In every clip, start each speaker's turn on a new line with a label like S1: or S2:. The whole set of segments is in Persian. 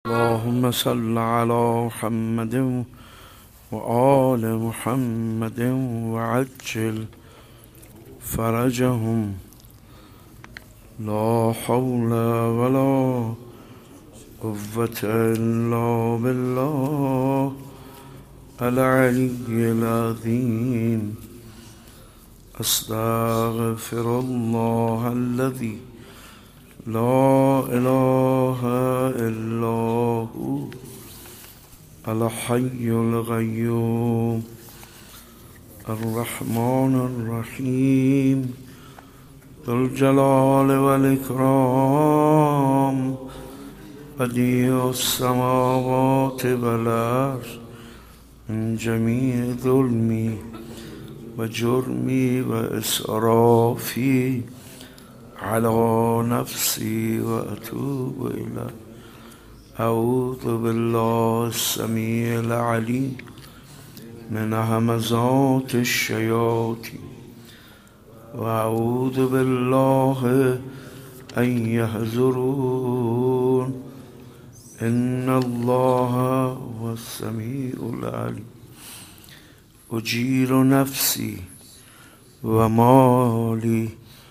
S1: اللهم صل على محمد وآل محمد وعجل فرجهم. لا حول ولا قوة إلا بالله العلي العظيم. أستغفر الله الذي لا إله إلا هو الحي القيوم الرحمن الرحيم ذو الجلال والإكرام بديع السماوات والأرض. من جميع ظلمي وجرمي وإسرافي على نفسي وأتوب إليه. أعوذ بالله السميع العليم من همزات الشياطين، وأعوذ بالله أن يحضرون. إن الله هو السميع العليم. أجير نفسي ومالي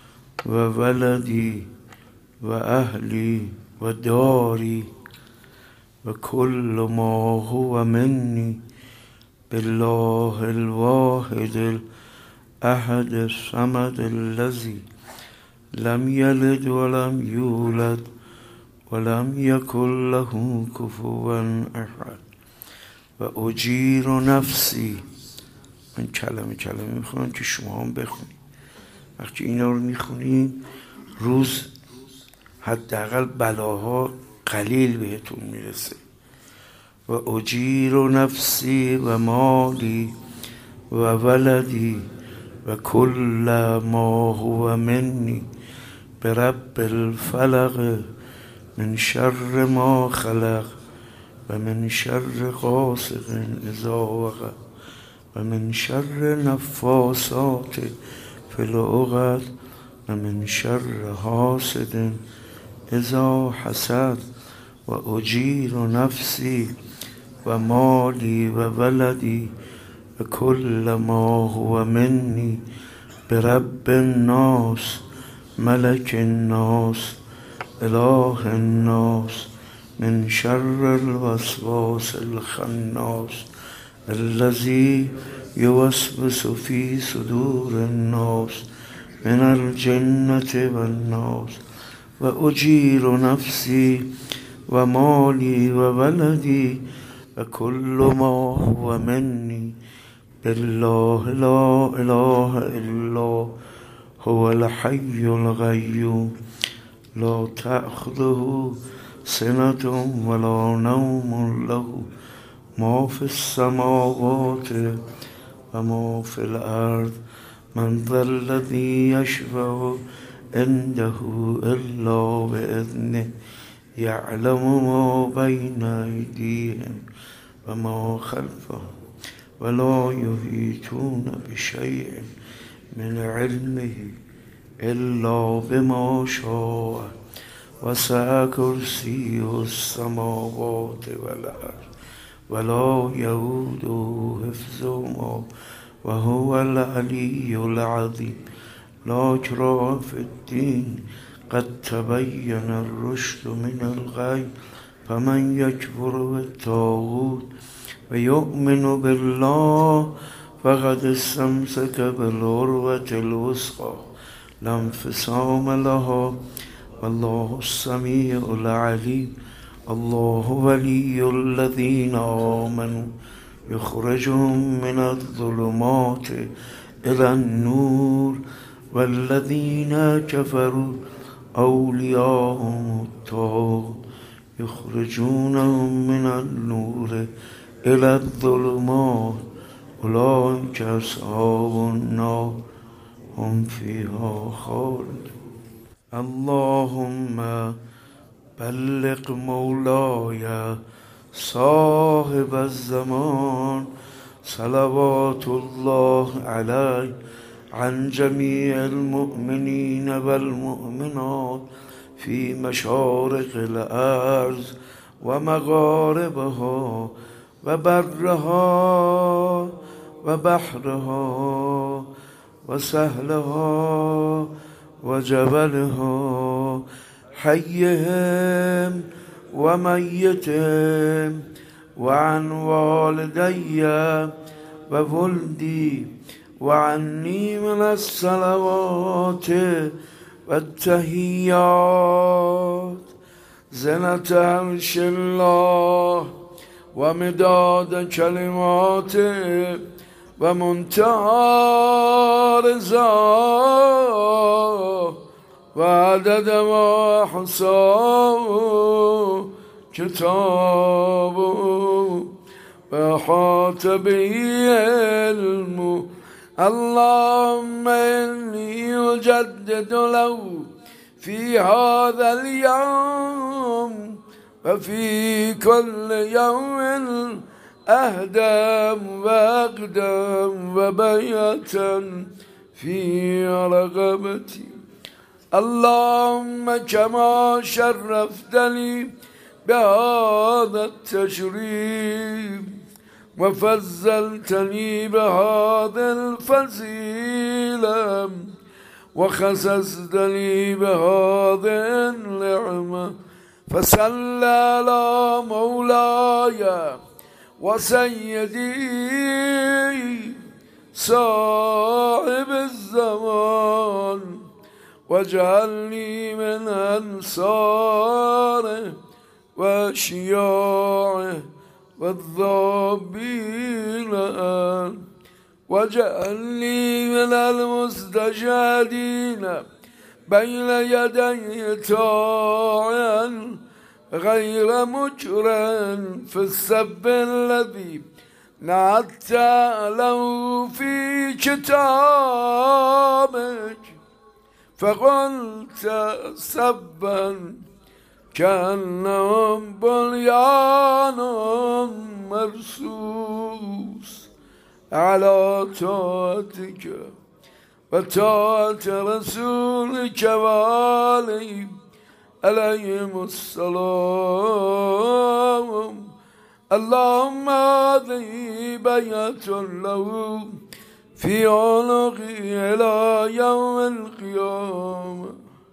S1: وولدي وأهلي وداري وكل ما هو مني بالله الواحد الأحد الصمد الذي لم يلد ولم يولد ولم يكن له كفوا أحد. وأجير نفسي. من کلمه میخونم که شما هم بخونید. وقتی اینا رو میخونید روز حداقل بلاها قلیل بهتون میرسه. و اجیر نفسی و مالی و ولدی و کل ما هو منی برب الفلق من شر ما خلق و من شر غاسق اذا وقب و من شر نفاسات فی العقد و من شر حاسد اذا حسد. و اجیر نفسی و مالی و ولدی و کل ما هو منی برب الناس ملک الناس اله الناس من شر الوسواس الخناس الذي يوسوس في صدور الناس من الجنة والناس. و اجیر نفسی و مالی و ولدی و کل ما هو منی بالله لا اله الا هو الحي القيوم لا تأخذه سنة ولا نوم له ما في السماوات و ما في الأرض. من ذا الذي يشفع عنده إلا بإذنه يعلم ما بين أيديهم وما خلفهم ولا يحيطون بشيء من علمه إلا بما شاء. وسع كرسيه السماوات والأرض ولا يؤوده حفظهما وهو العلي العظيم. لا إكراه في الدين قد تبين الرشد من الغي. فمن يكفر بالطاغوت ويؤمن بالله فقد استمسك بالعروة الوثقى لا انفصام لها. والله السميع العليم. الله ولي الذين آمنوا يخرجهم من الظلمات إلى النور والذين كفروا أولياءهم الطاغوت يخرجونهم من النور إلى الظلمات أولئك أصحاب النار هم فيها خالدون. اللهم بلغ مولاي صاحب الزمان صلوات الله عليه عن جميع المؤمنين والمؤمنات في مشارق الأرض ومغاربها وبرها وبحرها وسهلها وجبلها حيهم وميتهم وعن والدي وولدي وعني من الصلوات والتحيات زنة عرش الله ومداد كلماته ومنتهى رضاه وعدد ما حصاه كتابه وأحاط به علمه. اللهم إني أجدد له في هذا اليوم وفي كل يوم أهدم وأقدم وبيتا في رغبتي. اللهم كما شرفتني بهذا التشريف وفضلتني بهذا الفضيلة وخصصتني بهذه النعمة فصل على مولاي وسيدي صاحب الزمان واجعلني من أنصاره وشياعه والذابين واجعلني من المستشهدين بين يدي طاعا غير مجرم في السب الذي نعت له في كتابك فقلت سبا كأنهم بنيان مرصوص على طاعتك وطاعة رسولك وآله عليهم السلام. اللهم هذه بيعة له في عنقي إلى يوم القيامة.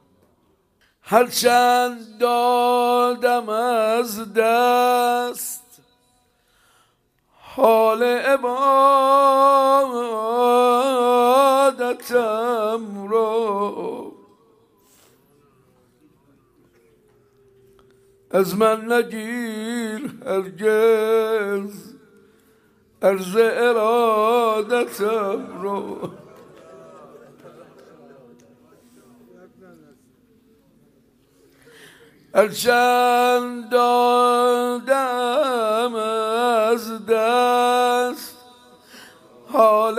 S1: هرچند دادم از دست حال عبادتم را از من نگیر هرگز عرض ارادتم را. هرچند دادم از دست حال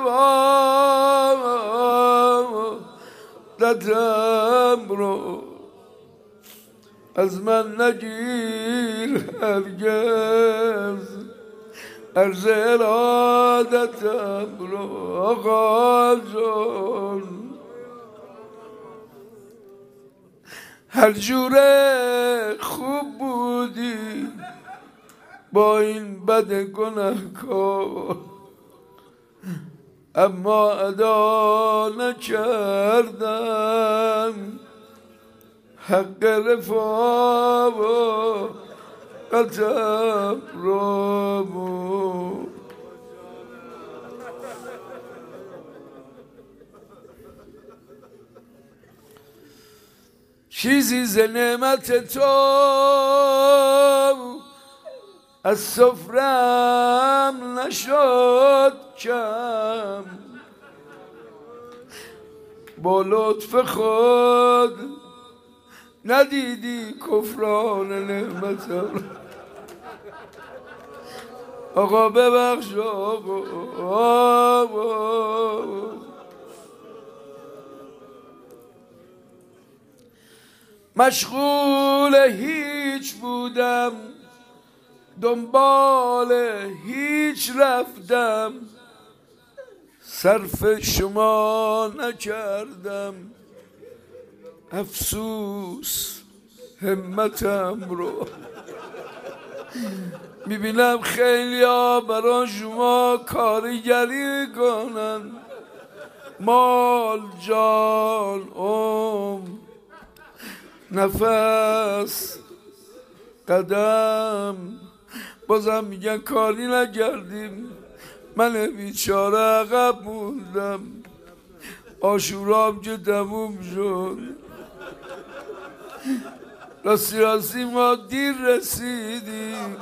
S1: عبادتم را از من نگیر هرگز عرض ارادتم را. آقا جان هر جوره خوب بودی با این بد گناهکار اما ادا نکردم حق رفا و قطب را بود. چیزی ز نعمت تو از سفرم نشد کم با لطف خود ندیدی کفران نعمتم. آقا ببخش آقا مشغول هیچ بودم دنبال هیچ رفتم صرف شما نکردم افسوس همتم رو. میبینم خیلی ها برای شما کارگری کنن، مال، جان، نفس، قدم، بازم میگن کاری نکردیم. من بیچاره عقب موندم، آشورام که تموم شد. راستی ما دیر رسیدیم.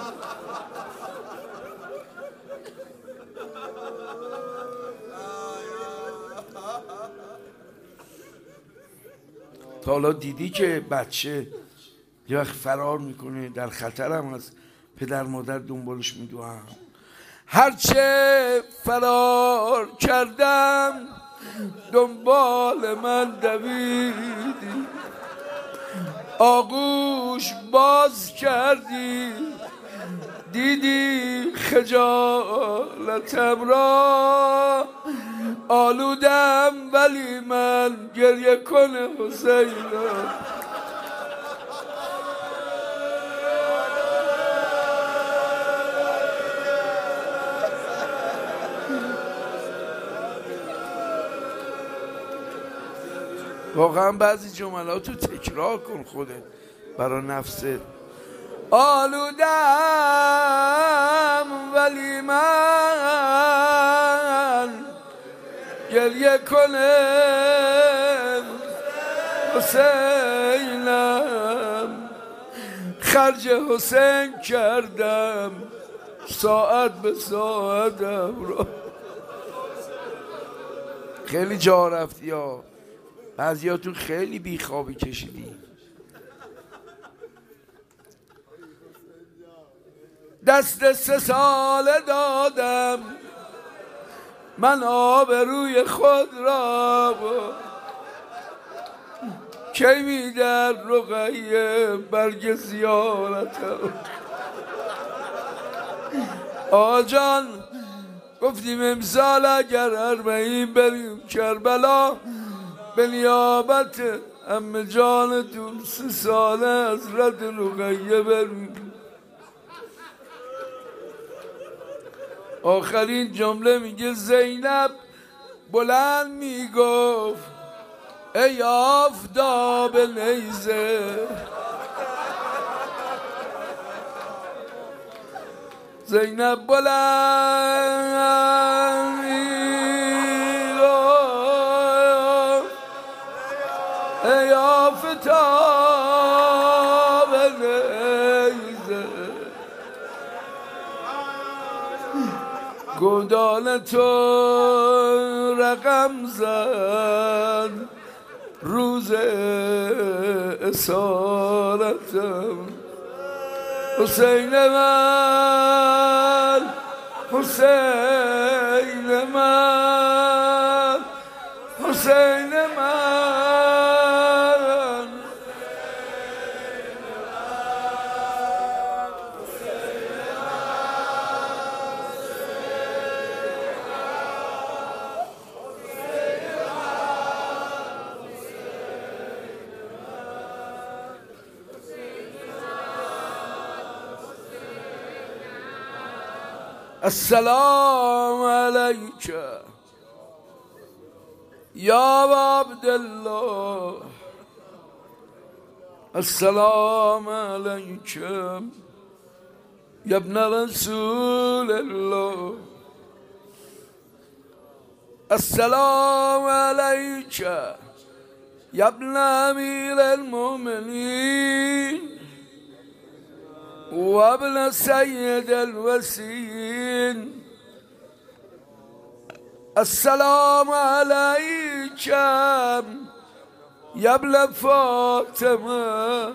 S1: تا حالا دیدی که بچه یه وقت فرار میکنه، در خطرم هست، پدر مادر دنبالش میدوهم. هرچه فرار کردم دنبال من دویدی، آغوش باز کردی، دیدی خجالتم را، آلودم ولی من گریه کنه حسینا. واقعا بعضی جملات رو تکرار کن خودت برا نفست. آلودم ولی من گریه کنم حسینم، خرج حسین کردم ساعت به ساعتم را. خیلی جا رفتی ها، بعضیاتون خیلی بیخوابی کشیدی. دست 3 ساله دادم من آبروی خود را، کی میدر رقیه برگ زیارتم. آجان گفتیم امسال اگر 40 بریم کربلا، به نیابت عمه جانتون 3 ساله حضرت رقیه بریم. آخرین جمله میگه زینب بلند میگفت ای آفتاب نیزه، زینب بلند میگفت ای آفتاب نیزه، گودال تو رقم زد روز اسارتم. حسین من، حسین من، حسین من. السلام علیک یا عبدالله، السلام علیک یا ابن رسول الله، السلام علیک یا ابن امیر المؤمنین و ابن سید الوسین، السلام علیک یا ابن فاطمه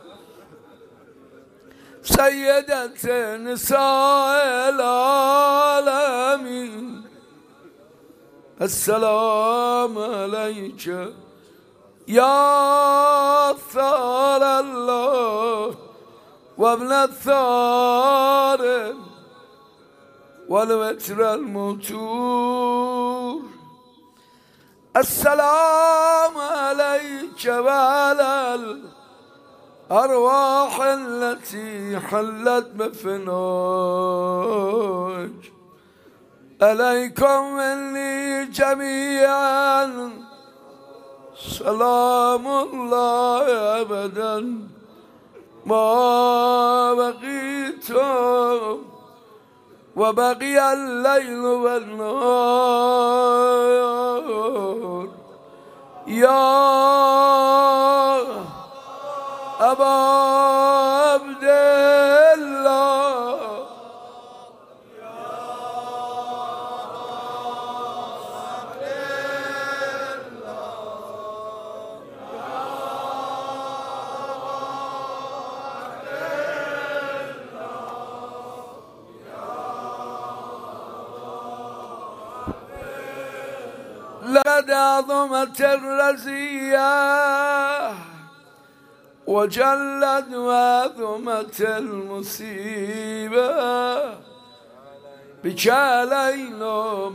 S1: سیدت نساء العالمین، السلام علیک یا ثار الله و ابن الثار والوتر الموتور، السلام علیک و علی أرواح التي حلت بفناك عليكم مني جميعا سلام الله أبدا ما بقيتم وبقي الليل والنهار يا أبا عبد الله لقد عظمت الرزية وجلت وعظمت المصيبة بك علينا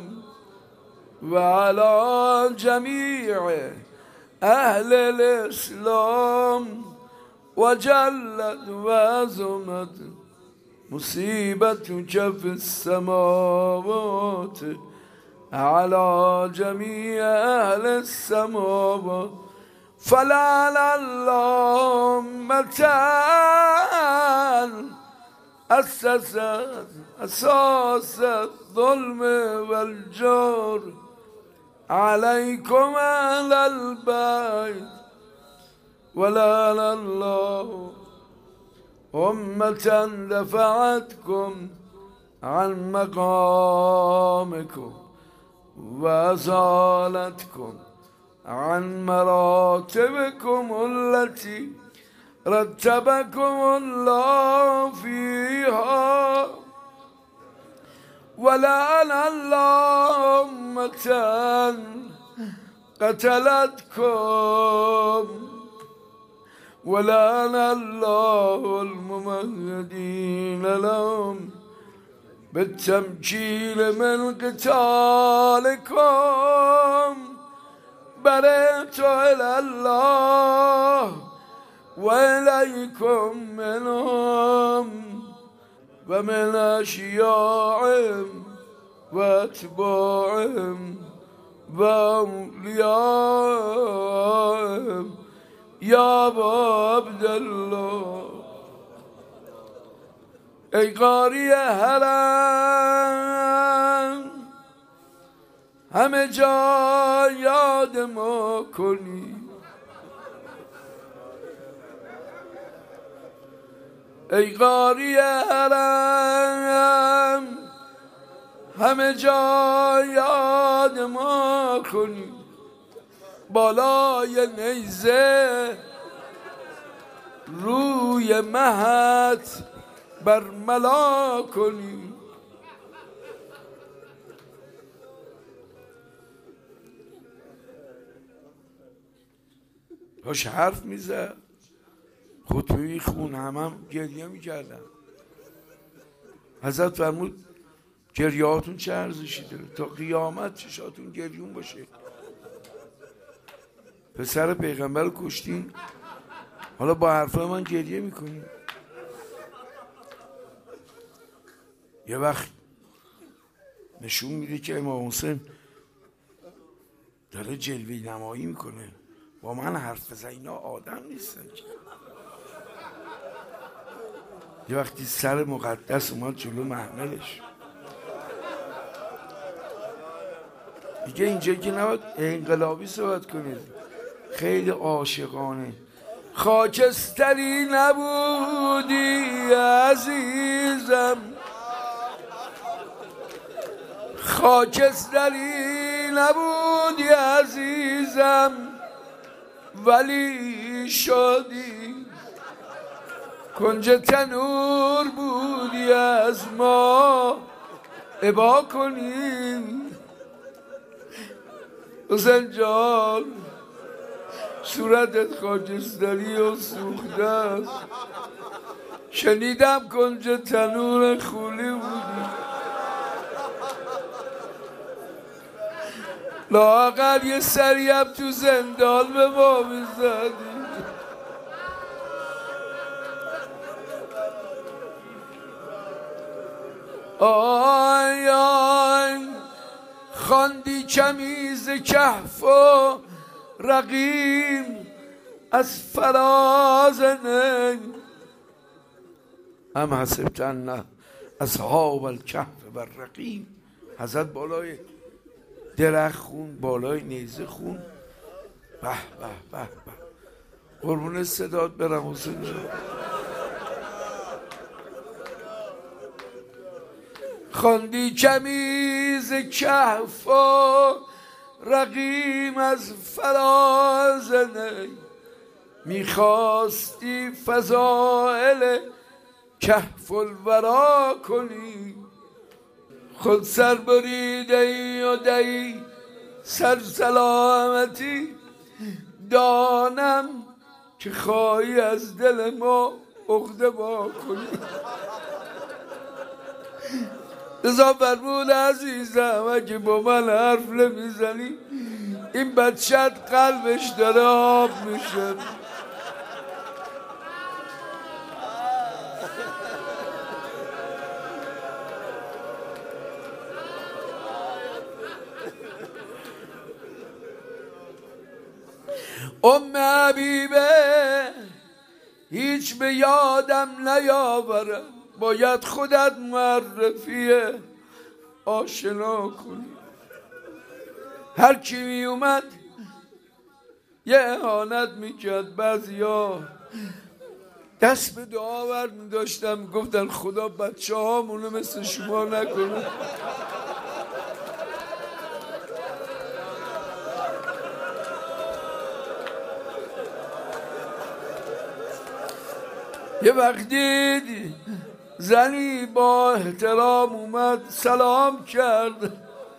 S1: وعلى جميع أهل الإسلام وجلت وعظمت مصيبتك في السماوات على جميع أهل السماوات فلعل اللهم أسست أساس الظلم والجور عليكم أهل البيت ولعل الله أمة دفعتكم عن مقامكم وأزالتكم عن مراتبكم التي رتبكم الله فيها ولعن الله أمة قتلتكم ولعن الله الممهدين لهم بالتمكين من قتالكم برئت إلى الله وإليكم منهم ومن أشياعهم وأتباعهم وأوليائهم يا أبا عبد الله ای قاری حرم همه جا یاد ما کنی ای قاری حرم همه جا یاد ما کنی بالای نیزه روی مهت برملا کنی باش حرف میزد خطبه میخون هم گریه میکردن حضرت فرمود گریه هاتون چه ارزشی داره تا قیامت چشاتون گریون باشه پسر پیغمبر رو کشتین حالا با حرفای من گریه میکنین یه وقت نشون میده که امام حسین داره جلوه نمایی میکنه با من حرف بزن اینا آدم نیستن که یه وقتی سر مقدس اومد جلو محملش دیگه اینجا که نباید انقلابی صحبت کنید خیلی عاشقانه خاکستری نبودی عزیزم خاکستری نبودی عزیزم ولی شدی کنج تنور بودی از ما ابا کنیم حسین جان صورتت خاکستری و سوخته است شنیدم کنج تنور خولی بودی لااقل یه سری هم تو زندان به ما میزدی آی آی خواندی کمیز کهف و رقیم از فراز نی ام حسبت ان اصحاب الکهف و الرقیم. حضرت بالای درخت خون، بالای نیزه خون. به به به به، قربون صدات برم حسین جان. خواندی کمیز کهف و رقیم از فراز نی، میخواستی فضائل کهف الورا کنی، خود سر بریده ای و دهی سر سلامتی. دانم که خواهی از دل ما عقده وا کنی. لذا فرمود عزیزم اگه با من حرف نمیزنی این بچت قلبش داره آب میشه. ام حبیبه هیچ به یادم نیاورم، باید خودت معرفی آشنا کنی. هر کی می اومد یه اهانت میکرد، بعضیا دست به دعا ور میداشتم، گفتن خدا بچه هامونو مثل شما نکنه. یه وقتی زنی با احترام اومد سلام کرد،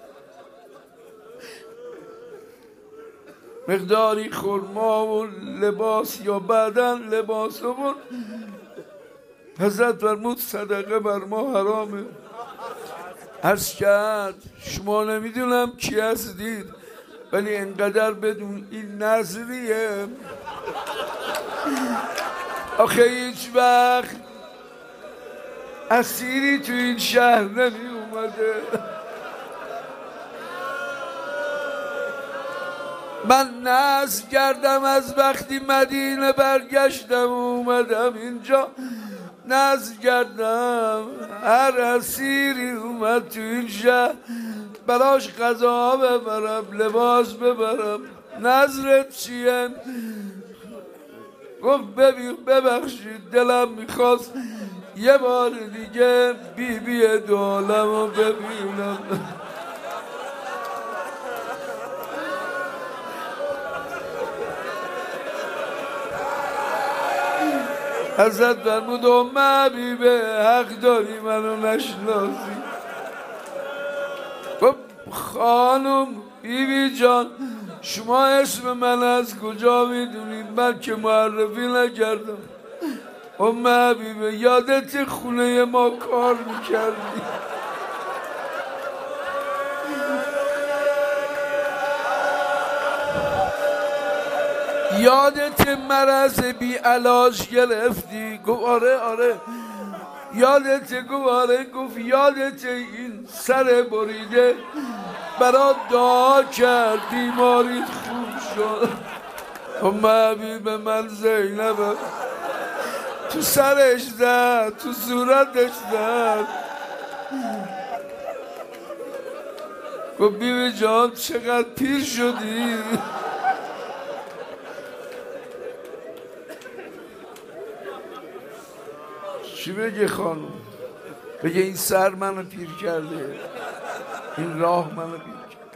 S1: مقداری خرما و لباس یا بدن لباس بود. حضرت فرمود صدقه بر ما حرامه. عرض کرد شما نمیدونم کی هستید ولی انقدر بدون این نظریه. آخه هیچ وقت اسیری تو این شهر نمی اومده. من نذر کردم از وقتی مدینه برگشتم اومدم اینجا، نذر کردم هر اسیری اومد تو این شهر براش غذا ببرم لباس ببرم. نظرت چیه؟ گفت ببخشید دلم میخواست یه بار دیگه بی دولمو ببینم. حضرت فرمود ام حبیبه حق داری منو نشناسی. گفت خانم بیبی جان شما اسم من از کجا میدونید؟ من که معرفی نکردم. ام حبیبه یادت خونه ما کار میکردی؟ یادت مرض بی علاج گرفتی؟ گفت آره. یادت؟ گفت آره. گفت یادت این سر بریده برات دعا کرد بیماریت خوب شد؟ ام حبیبه من زینبم. تو سرش زد، تو صورتش زد. گفت بیبی جان چقدر پیر شدی؟ چی بگه خانم؟ بگه این سر منو پیر کرده، این راه منو پیر کرده.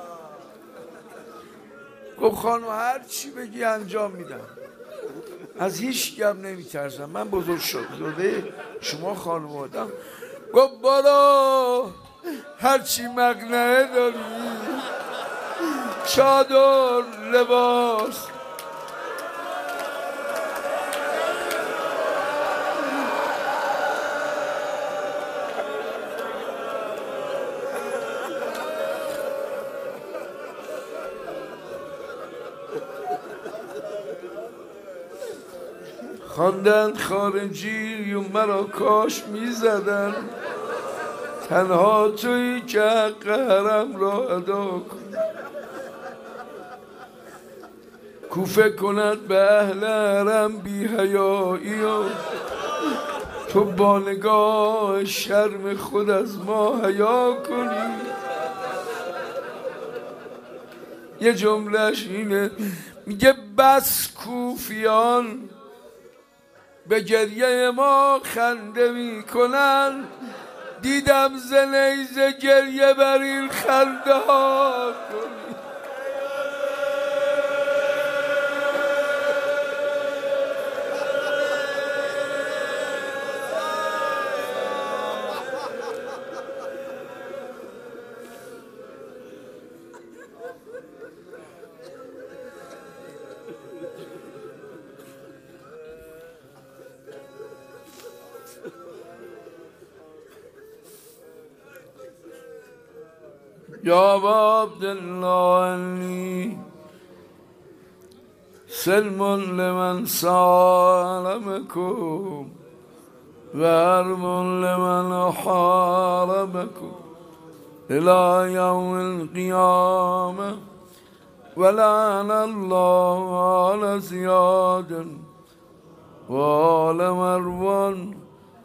S1: گفت خانم هر چی بگی انجام میدم، از هیچ گم نمیترسم، من بزرگ شده شما خانم آدم. گفت برو هرچی مقنعه داری، چادر لباس خواندن خارجی و مرا کاش میزدن. تنها تویی که حق حرم را ادا کن. کوفه کند به اهل حرم بی حیایی و تو با نگاه شرم خود از ما حیا کنی. یه جملهش اینه، میگه بس کوفیان به گریه ما خنده میکنن، دیدم ز نیزه گریه بر این خنده ها کنی. یا عبدالله انی سلم لمن سالمکم و حرم لمن حاربکم الى یوم القیامه ولعن الله آل زیاد و آل مروان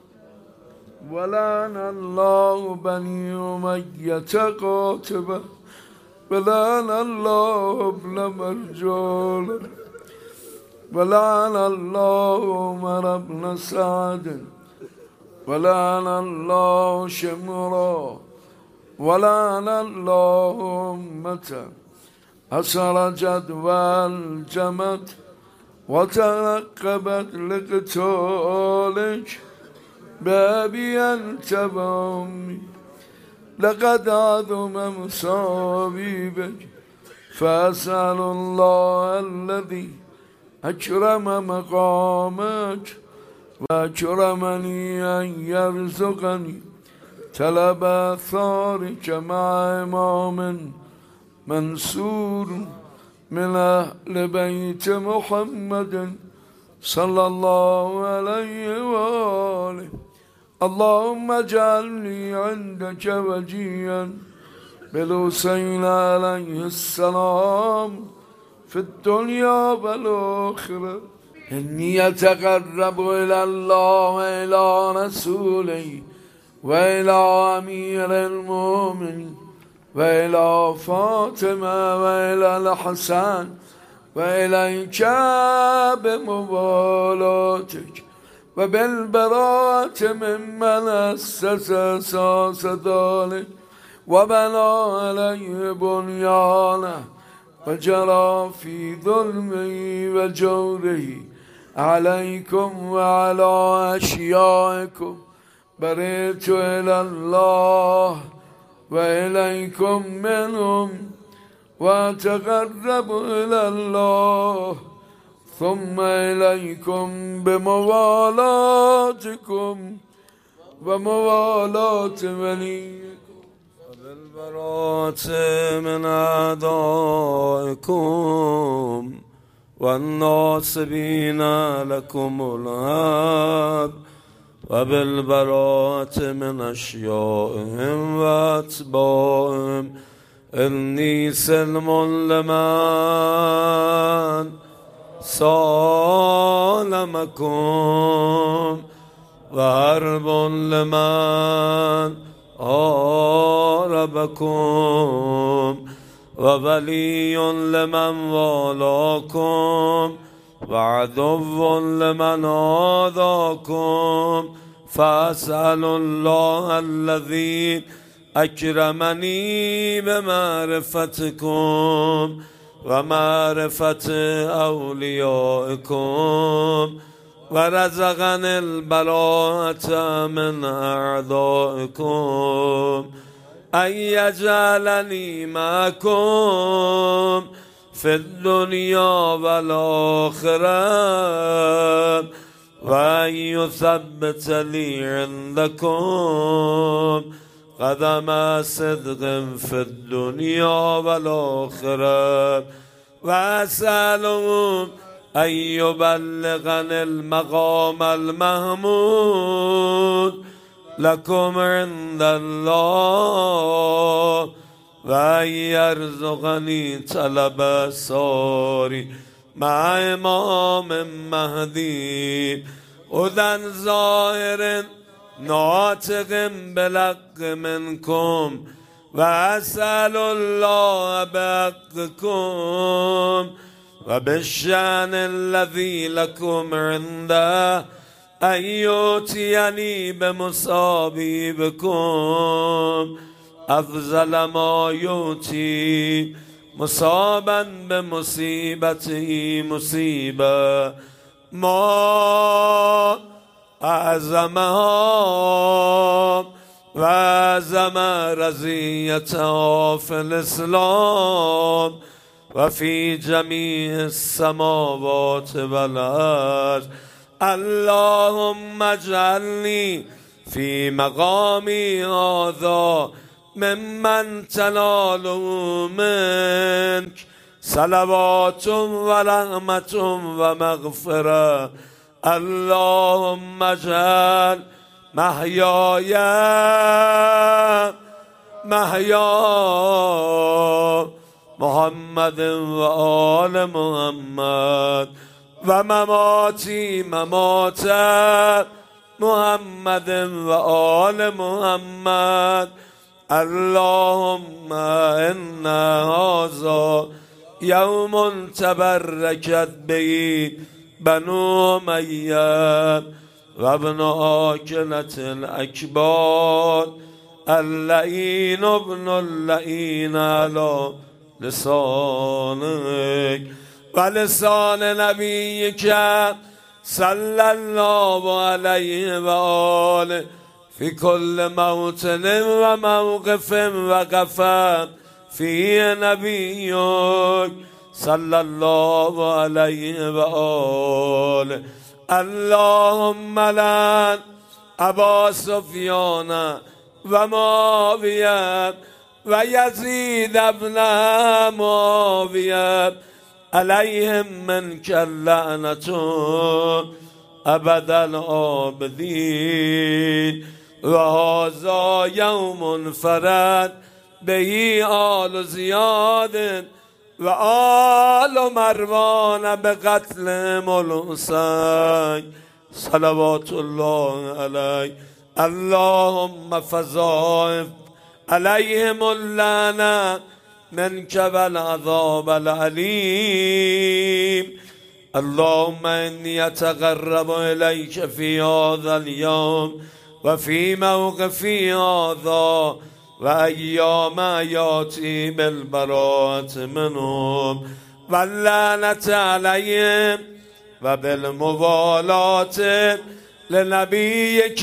S1: ولعن الله بني أمية قاتبة ولعن الله ابن مرجان ولعن الله عمر بن سعد ولعن الله شمرا ولعن الله أمة أسرجت والجمت وترقبت لقتالك بابي أنت بأمي لقد عظم مصابي بك فأسأل الله الذي أكرم مقامك وأكرمني أن يرزقني طلب آثارك مع إمام منصور من أهل بيت محمد صلى الله عليه وآله. اللهم اجعلني عندك وجيا بالحسين عليه السلام في الدنيا والآخرة. إني أتقرب إلى الله وإلى رسوله وإلى أمير المؤمنين وإلى فاطمة وإلى الحسن وإليك بموالاتك وبالبراءة ممن أسس أساس ذلك وبنى عليه بنيانه وجرى في ظلمه وجوره عليكم وعلى أشيائكم. برئت إلى الله وإليكم منهم وأتقرب إلى الله ثم إليكم بموالاتكم وموالاة وليكم
S2: وبالبراءة من أعدائكم والناصبين لكم الهاب وبالبراءة من أشيائهم وأتباعهم. إني سلم لمن سالمكم وحرب لمن حاربكم وولي لمن والاكم وعدو لمن عاداكم. فأسأل الله الذي أكرمني بمعرفتكم ومعرفة أوليائكم ورزقني البراءة من أعدائكم أن يجعلني معكم في الدنيا والآخرة وأن يثبت لي عندكم قدم صدق في الدنيا والآخرة. وأسألهم أن يبلغني المقام المحمود لكم عند الله و یرزقنی طلب ساری مع امام مهدی هدى ظاهر ناطق بلق منكم وأسأل الله بحقكم وبالشأن الذي لكم عنده أن يؤتيني بمصابيبكم أفضل ما يؤتي مصابا بمصيبته مصيبة ما أعظمها وأعظم رزيتها في الإسلام وفي جميع السماوات والأرض اللهم اجعلني في مقامي هذا ممن تناله منك صلوات ورحمة ومغفرة اللهم اجعل محياي محيا محمد وآل محمد ومماتي ممات محمد وآل محمد اللهم إن هذا يوم تبركت به بنو أمية وابن آكلة الأكبار اللعين ابن اللعين على لسانك ولسان نبيك صلى الله عليه وآله في كل موطن وموقف وقف فيه نبيك صلى الله عليه وآله اللهم لعن أبا سفيان ومعاوية ويزيد ابن معاوية عليهم منك اللعنة أبد الآبدين وهذا يوم فرد به آل زياد وآل مروان بقتلهم الحسين صلوات الله عليه اللهم فضائف عليهم اللعنة منك والعذاب العليم اللهم إني أتقرب إليك في هذا اليوم وفي موقفي هذا وأيام يأتي بالبراءة منهم واللعنة عليهم وبالموالاة لنبيك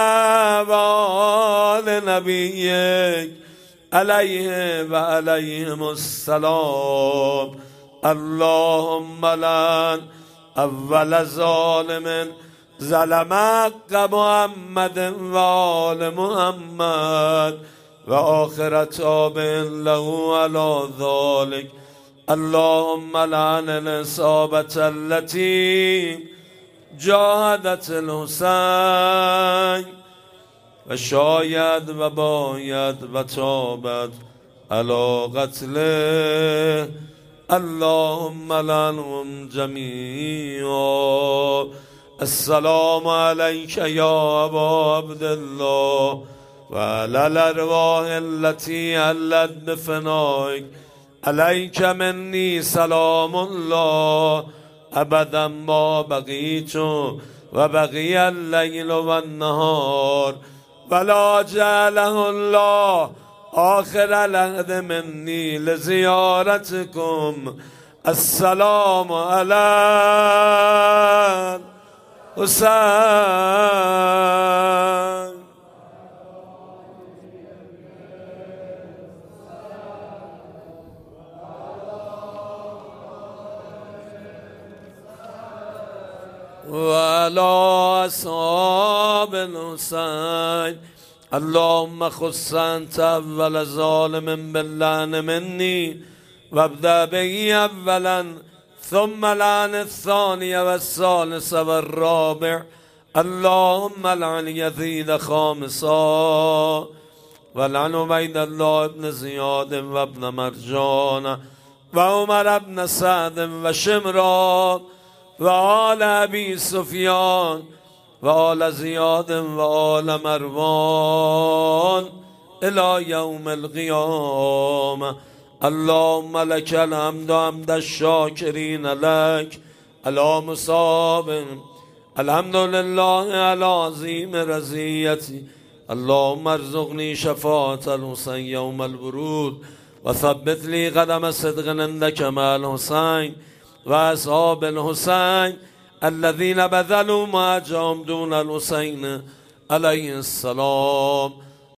S2: وآل نبيك عليه وعليهم السلام اللهم لعن أول ظالم ظلم حق محمد وآل محمد وآخر تاب له على ذلك اللهم لعن الإصابة التي جاهدت الحسين وشاید و باید و تابت على قتله اللهم لعنهم جميعا السلام عليك يا أبا عبد الله وعلى الأرواح التي علت بفنائك عليك مني سلام الله أبدا ما بقيت وبقي الليل والنهار ولا جعله الله آخر العهد مني لزيارتكم السلام على حسين وعلى أصحاب الحسين اللهم خص أنت أول ظالم باللعن مني وابدأ به أولا ثم لعن الثاني والثالث والرابع اللهم لعن يزيد خامسا ولعن عبيد الله بن زياد وابن مرجان وعمر بن سعد وشمران وآل أبي سفيان وآل زياد وآل مروان إلى يوم القيامة. اللهم لك الحمد حمد الشاكرين لك على مصاب. الحمد لله على عظيم رزيتي. اللهم ارزقني شفاعة الحسين يوم الورود وثبت لي قدم صدق عندك مع الحسين وأصحاب الحسين الذين بذلوا ما جاءهم دون الحسين عليه السلام.